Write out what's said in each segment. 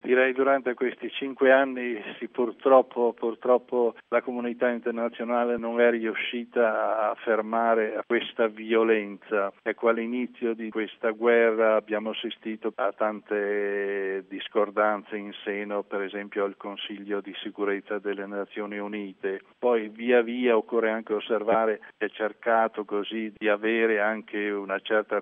Direi durante questi 5 anni purtroppo la comunità internazionale non è riuscita a fermare questa violenza. Ecco, all'inizio di questa guerra abbiamo assistito a tante discordanze in seno, per esempio al Consiglio di sicurezza delle Nazioni Unite. Poi via via occorre anche osservare che è cercato così di avere anche una certa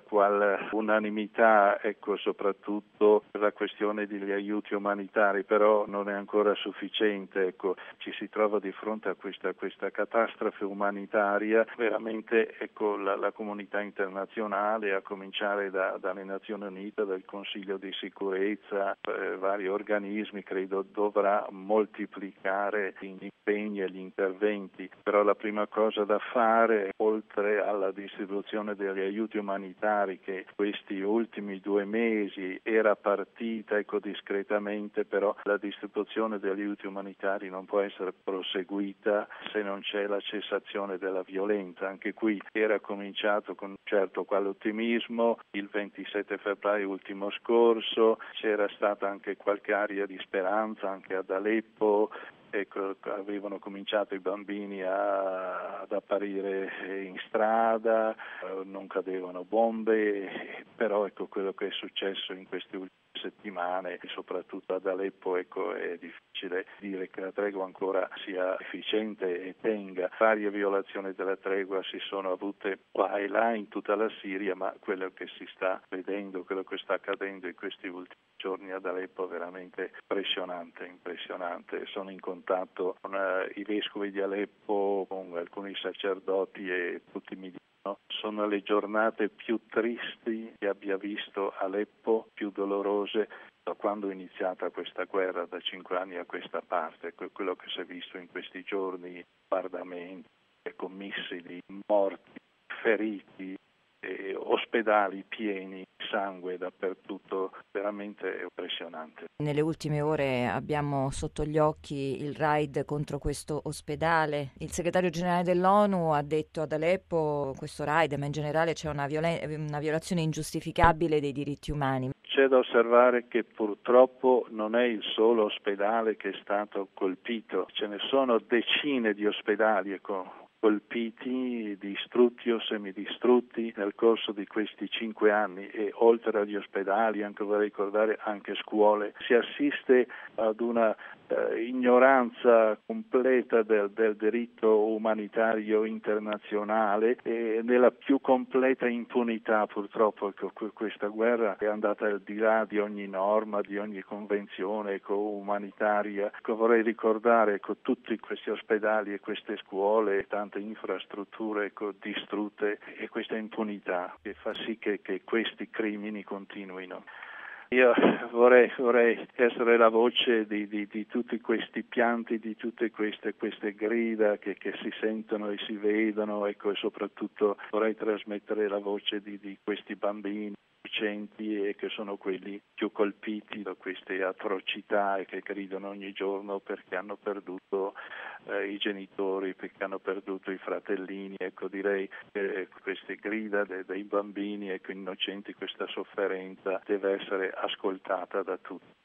unanimità, ecco, soprattutto per la questione degli aiuti umanitari, però non è ancora sufficiente, ecco, ci si trova di fronte a questa catastrofe umanitaria. Veramente, ecco, la comunità internazionale, a cominciare dalle Nazioni Unite, dal Consiglio di sicurezza, vari organismi, credo dovrà moltiplicare gli impegni e gli interventi, però la prima cosa da fare, oltre alla distribuzione degli aiuti umanitari che questi ultimi 2 mesi era partita, ecco, discretamente, però la distribuzione degli aiuti umanitari non può essere proseguita se non c'è la cessazione della violenza. Anche qui era cominciato con un certo quale ottimismo, il 27 febbraio ultimo scorso c'era stata anche qualche aria di speranza anche ad Aleppo. Ecco, avevano cominciato i bambini ad apparire in strada, non cadevano bombe, però ecco quello che è successo in queste ultime settimane, soprattutto ad Aleppo, ecco, è difficile dire che la tregua ancora sia efficiente e tenga. Varie violazioni della tregua si sono avute qua e là in tutta la Siria, ma quello che si sta vedendo, quello che sta accadendo in questi ultimi giorni ad Aleppo è veramente impressionante. Sono in contatto con i vescovi di Aleppo, con alcuni sacerdoti e tutti mi dicono sono le giornate più tristi che abbia visto Aleppo, più dolorose da quando è iniziata questa guerra, da 5 anni a questa parte. Quello che si è visto in questi giorni, bombardamenti, missili, morti, feriti, ospedali pieni, sangue dappertutto, veramente impressionante. Nelle ultime ore abbiamo sotto gli occhi il raid contro questo ospedale. Il segretario generale dell'ONU ha detto ad Aleppo questo raid, ma in generale c'è una violazione ingiustificabile dei diritti umani. C'è da osservare che purtroppo non è il solo ospedale che è stato colpito, ce ne sono decine di ospedali colpiti, distrutti o semidistrutti nel corso di questi 5 anni, e oltre agli ospedali, anche vorrei ricordare, anche scuole. Si assiste ad una ignoranza completa del diritto umanitario internazionale e nella più completa impunità. Purtroppo questa guerra è andata al di là di ogni norma, di ogni convenzione umanitaria. Vorrei ricordare tutti questi ospedali e queste scuole, tante infrastrutture distrutte, e questa impunità che fa sì che questi crimini continuino. Io vorrei essere la voce di tutti questi pianti, di tutte queste grida che si sentono e si vedono, ecco, e soprattutto vorrei trasmettere la voce di questi bambini innocenti, e che sono quelli più colpiti da queste atrocità e che gridano ogni giorno perché hanno perduto i genitori, perché hanno perduto i fratellini. Ecco, direi che queste grida dei bambini innocenti, questa sofferenza deve essere ascoltata da tutti.